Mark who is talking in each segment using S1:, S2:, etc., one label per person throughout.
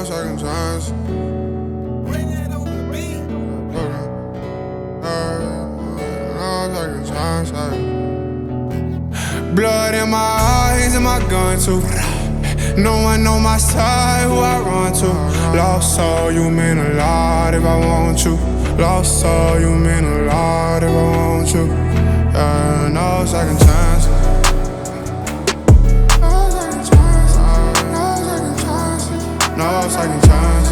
S1: second chance. No second chance. Blood in my eyes and my gun too. No one on my side who I run to. Lost soul, you mean a lot if I want you. Lost soul, you mean a lot if I want you. No second chance. No second chance. No second chance.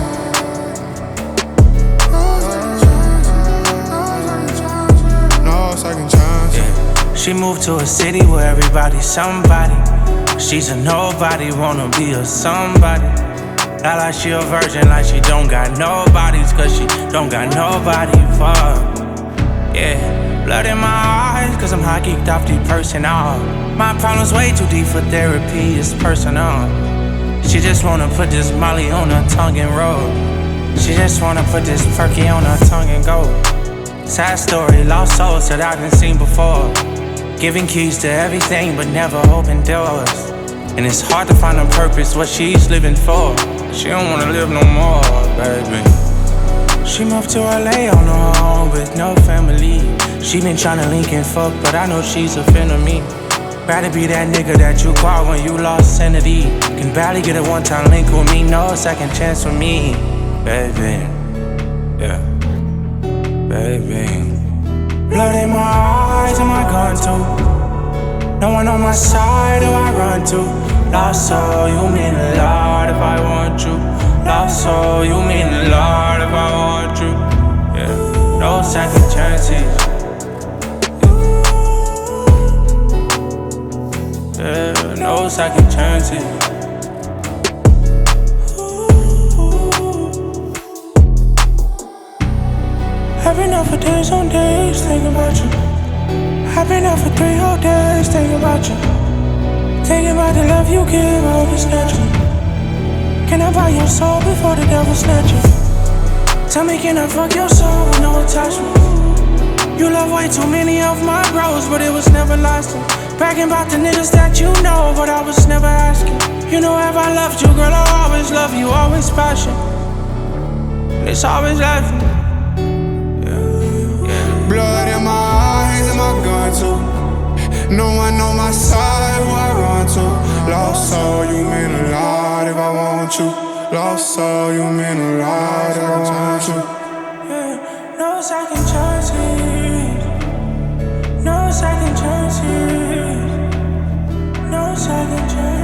S1: No second chance.
S2: Yeah. She moved to a city where everybody's somebody. She's a nobody, wanna be a somebody. Not like she a virgin, like she don't got nobodies, cause she don't got nobody for. Yeah, blood in my eyes, cause I'm high geeked off the personal. My problems way too deep for therapy, it's personal. She just wanna put this Molly on her tongue and roll. She just wanna put this perky on her tongue and go. Sad story, lost souls that I done seen before. Giving keys to everything but never open doors. And it's hard to find a purpose, what she's living for. She don't wanna live no more, baby. She moved to LA on her own with no family. She been tryna link and fuck, but I know she's a fan of me. Rather be that nigga that you call when you lost sanity. Can barely get a one-time link with me, no second chance with me, baby. Yeah, baby. Blood in my eyes and my gun too. No one on my side who I run to. Lost soul, you mean a lot if I want you. Lost soul, you mean a lot if I want you. Yeah, no second chances. Yeah, no second chances. I've been up for days on days thinking about you. I've been up for 3 whole days thinking about you. Thinking about the love you give, all this natural. Can I buy your soul before the devil snatch it? Tell me, can I fuck your soul with no attachment? You love way too many of my bros, but it was never lasting. Bragging about the niggas that you know, but I was never asking. You know if I loved you, girl, I'll always love you, always passion. And it's always laughing.
S1: Blood in my eyes and my gun too. No one on my side who I run to. Lost soul, you mean a lot if I want you. Lost soul, you mean a lot if I want you.
S2: Yeah, no second chances. No second chances. No second chances.